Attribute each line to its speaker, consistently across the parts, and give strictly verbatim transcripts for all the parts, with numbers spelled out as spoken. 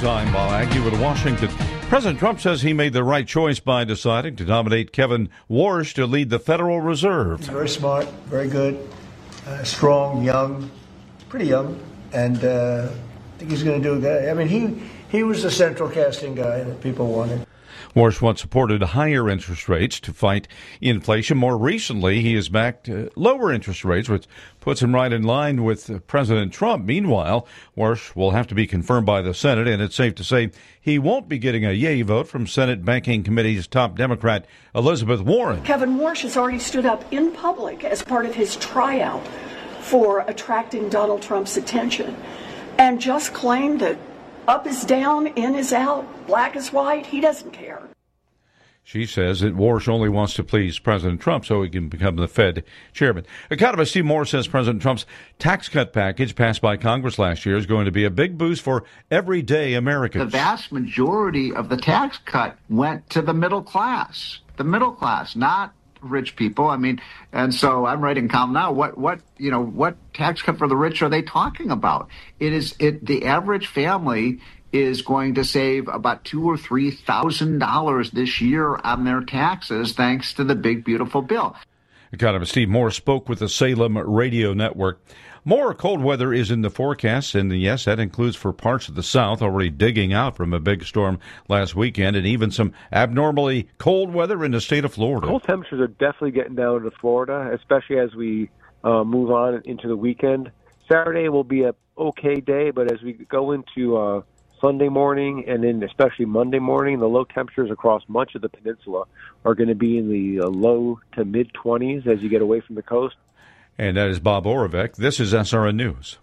Speaker 1: I'm Bob Agnew with Washington. President Trump says he made the right choice by deciding to nominate Kevin Warsh to lead the Federal Reserve.
Speaker 2: He's very smart, very good, uh, strong, young, pretty young, and uh, I think he's going to do good. I mean, he he was the central casting guy that people wanted.
Speaker 1: Warsh once supported higher interest rates to fight inflation. More recently, he has backed uh, lower interest rates, which puts him right in line with uh, President Trump. Meanwhile, Warsh will have to be confirmed by the Senate, and it's safe to say he won't be getting a yay vote from Senate Banking Committee's top Democrat, Elizabeth Warren.
Speaker 3: Kevin Warsh has already stood up in public as part of his tryout for attracting Donald Trump's attention and just claimed that up is down, in is out, black is white. He doesn't care.
Speaker 1: She says that Warsh only wants to please President Trump so he can become the Fed chairman. Economist Steve Moore says President Trump's tax cut package passed by Congress last year is going to be a big boost for everyday Americans.
Speaker 4: The vast majority of the tax cut went to the middle class, the middle class, not rich people. I mean, and so I'm writing column now. What, what, you know, what tax cut for the rich are they talking about? It is it. The average family is going to save about two or three thousand dollars this year on their taxes, thanks to the big beautiful bill.
Speaker 1: Economist Steve Moore spoke with the Salem Radio Network. More cold weather is in the forecast, and yes, that includes for parts of the South already digging out from a big storm last weekend, and even some abnormally cold weather in the state of Florida.
Speaker 5: Cold temperatures are definitely getting down to Florida, especially as we uh, move on into the weekend. Saturday will be a okay day, but as we go into uh, Sunday morning and then especially Monday morning, the low temperatures across much of the peninsula are going to be in the uh, low to mid-twenties as you get away from the coast.
Speaker 1: And that is Bob Oravec. This is S R N News.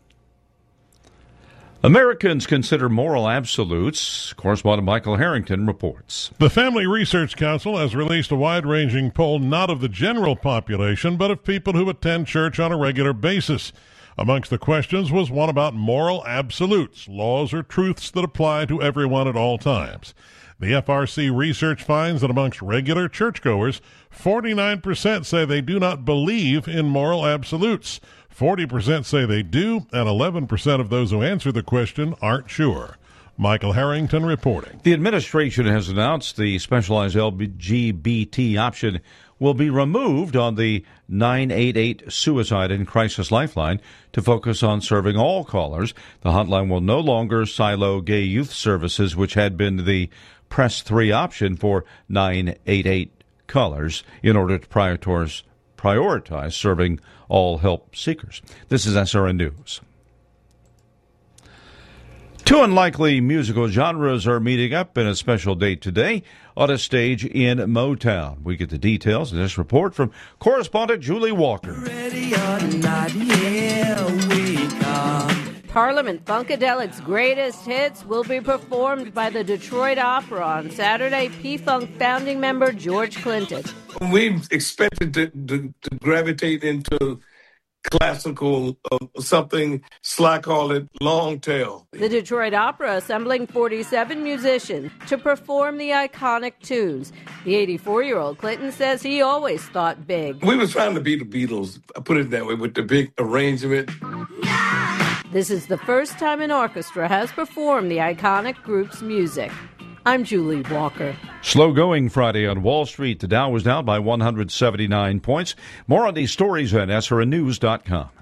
Speaker 1: Americans consider moral absolutes. Correspondent Michael Harrington reports.
Speaker 6: The Family Research Council has released a wide-ranging poll not of the general population, but of people who attend church on a regular basis. Amongst the questions was one about moral absolutes, laws or truths that apply to everyone at all times. The F R C research finds that amongst regular churchgoers, forty-nine percent say they do not believe in moral absolutes. forty percent say they do, and eleven percent of those who answer the question aren't sure. Michael Harrington reporting.
Speaker 1: The administration has announced the specialized L G B T option will be removed on the nine eight eight Suicide and Crisis Lifeline to focus on serving all callers. The hotline will no longer silo gay youth services, which had been the Press three option for nine eight eight callers in order to prioritize, prioritize serving all help seekers. This is S R N News. Two unlikely musical genres are meeting up in a special date today on a stage in Motown. We get the details in this report from correspondent Julie Walker.
Speaker 7: Ready or not, here we come.
Speaker 8: Parliament Funkadelic's greatest hits will be performed by the Detroit Opera on Saturday. P-Funk founding member George Clinton.
Speaker 9: We expected to, to, to gravitate into classical, uh, something Sly called it long tail.
Speaker 8: The Detroit Opera assembling forty-seven musicians to perform the iconic tunes. The eighty-four-year-old Clinton says he always thought big.
Speaker 9: We were trying to be the Beatles, I put it that way, with the big arrangement.
Speaker 8: This is the first time an orchestra has performed the iconic group's music. I'm Julie Walker.
Speaker 1: Slow going Friday on Wall Street. The Dow was down by one hundred seventy-nine points. More on these stories at S R N news dot com.